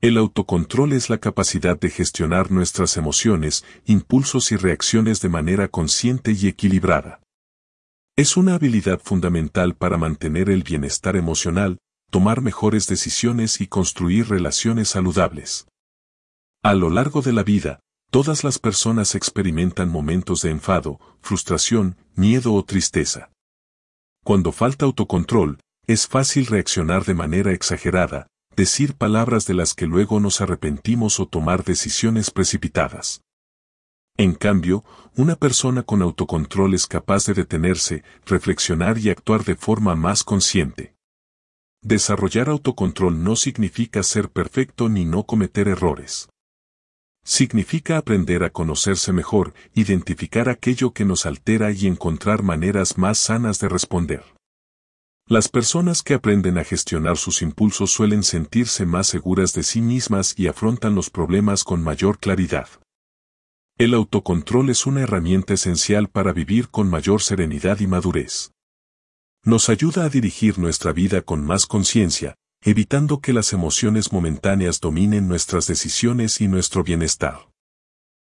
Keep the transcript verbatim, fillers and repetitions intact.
El autocontrol es la capacidad de gestionar nuestras emociones, impulsos y reacciones de manera consciente y equilibrada. Es una habilidad fundamental para mantener el bienestar emocional, tomar mejores decisiones y construir relaciones saludables. A lo largo de la vida, todas las personas experimentan momentos de enfado, frustración, miedo o tristeza. Cuando falta autocontrol, es fácil reaccionar de manera exagerada, decir palabras de las que luego nos arrepentimos o tomar decisiones precipitadas. En cambio, una persona con autocontrol es capaz de detenerse, reflexionar y actuar de forma más consciente. Desarrollar autocontrol no significa ser perfecto ni no cometer errores. Significa aprender a conocerse mejor, identificar aquello que nos altera y encontrar maneras más sanas de responder. Las personas que aprenden a gestionar sus impulsos suelen sentirse más seguras de sí mismas y afrontan los problemas con mayor claridad. El autocontrol es una herramienta esencial para vivir con mayor serenidad y madurez. Nos ayuda a dirigir nuestra vida con más conciencia, evitando que las emociones momentáneas dominen nuestras decisiones y nuestro bienestar.